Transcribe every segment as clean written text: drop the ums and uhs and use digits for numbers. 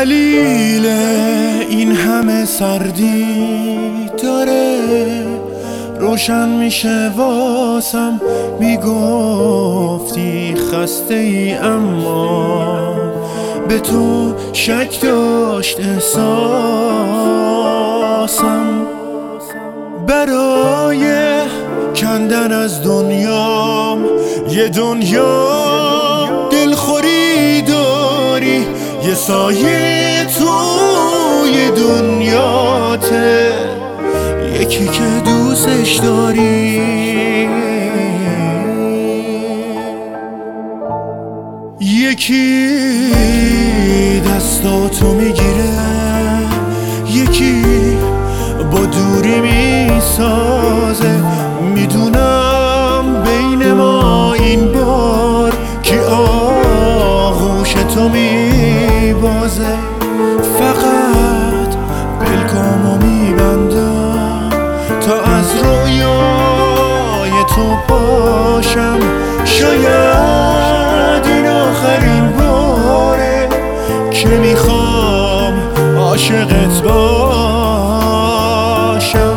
دلیل این همه سردی داره روشن میشه واسم. میگفتی خسته ای اما به تو شک داشت احساسم. برای کندن از دنیام یه دنیا دلخوری داری، یه سایه توی دنیاته، یکی که دوستش داری، یکی دستاتو میگیره، یکی با دوری میسازه. میدونم بین ما این بار کی آغوش تو میبازه. فقط پلکامو میبندم تا از رویای تو پاشم. شاید این آخرین باره که میخوام عاشقت باشم.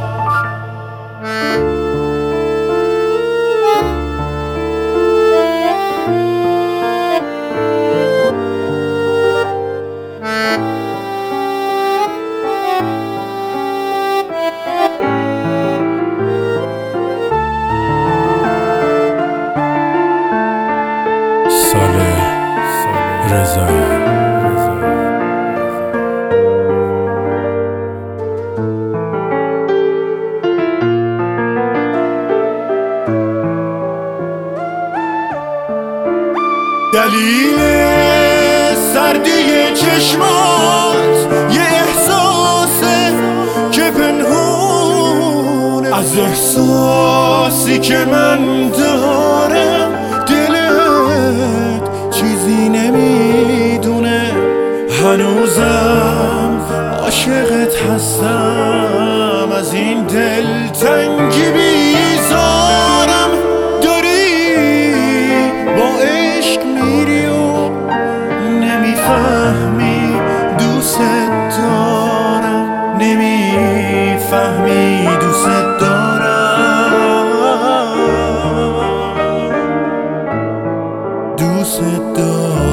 رضا دلیل سردی چشمات یه احساسه که پنهونه از احساسی که من دارم. دلت چیزی نمیدونه، هنوزم عاشقت هستم. از این دلتنگی بیزارم، داری با عشق میری و نمیفهمی دوست دارم، نمیفهمی دوست دارم، دوست دارم.